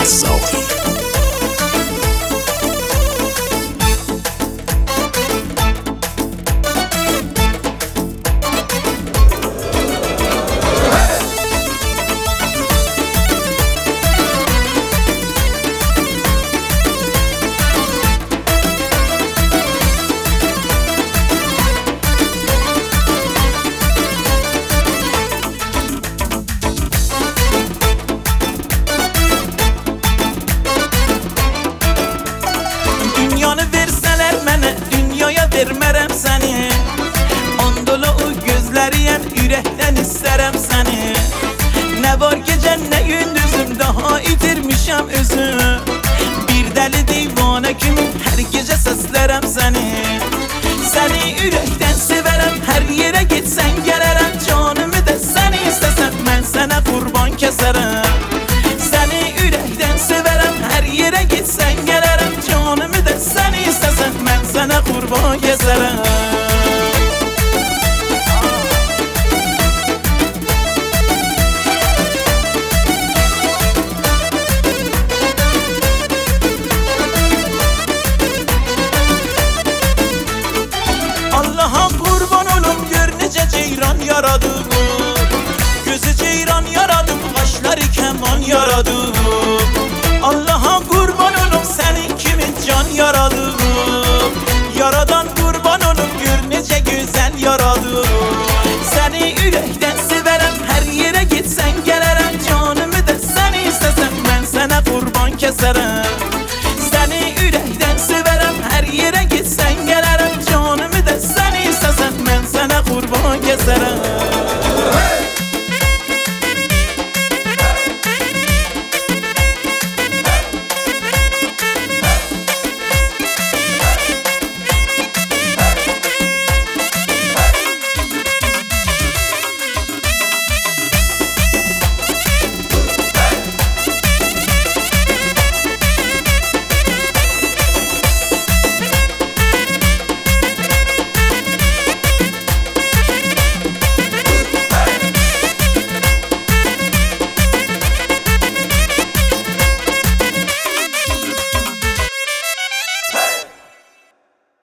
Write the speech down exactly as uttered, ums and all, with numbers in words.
الصوتي. Vermərəm səni on dolu o gözləriyəm, ürəkdən istərəm səni. Nə var gecən, nə gündüzüm, daha itirmişəm özüm. Bir dəli divana kimi hər gecə səslərəm səni. Səni ürəkdən sevərəm, hər yerə getsən gələrəm. Canımı da səni istəsən, mən sənə qurban kəsərəm. Səni ürəkdən sevərəm, hər yerə getsən gələrəm. Canımı da səni istəsən, mən sənə qurban kəsərəm. Allah'a qurban olum, gör necə ceyran yaradır. Gözü ceyran yaradır, qaşları kəman yaradır.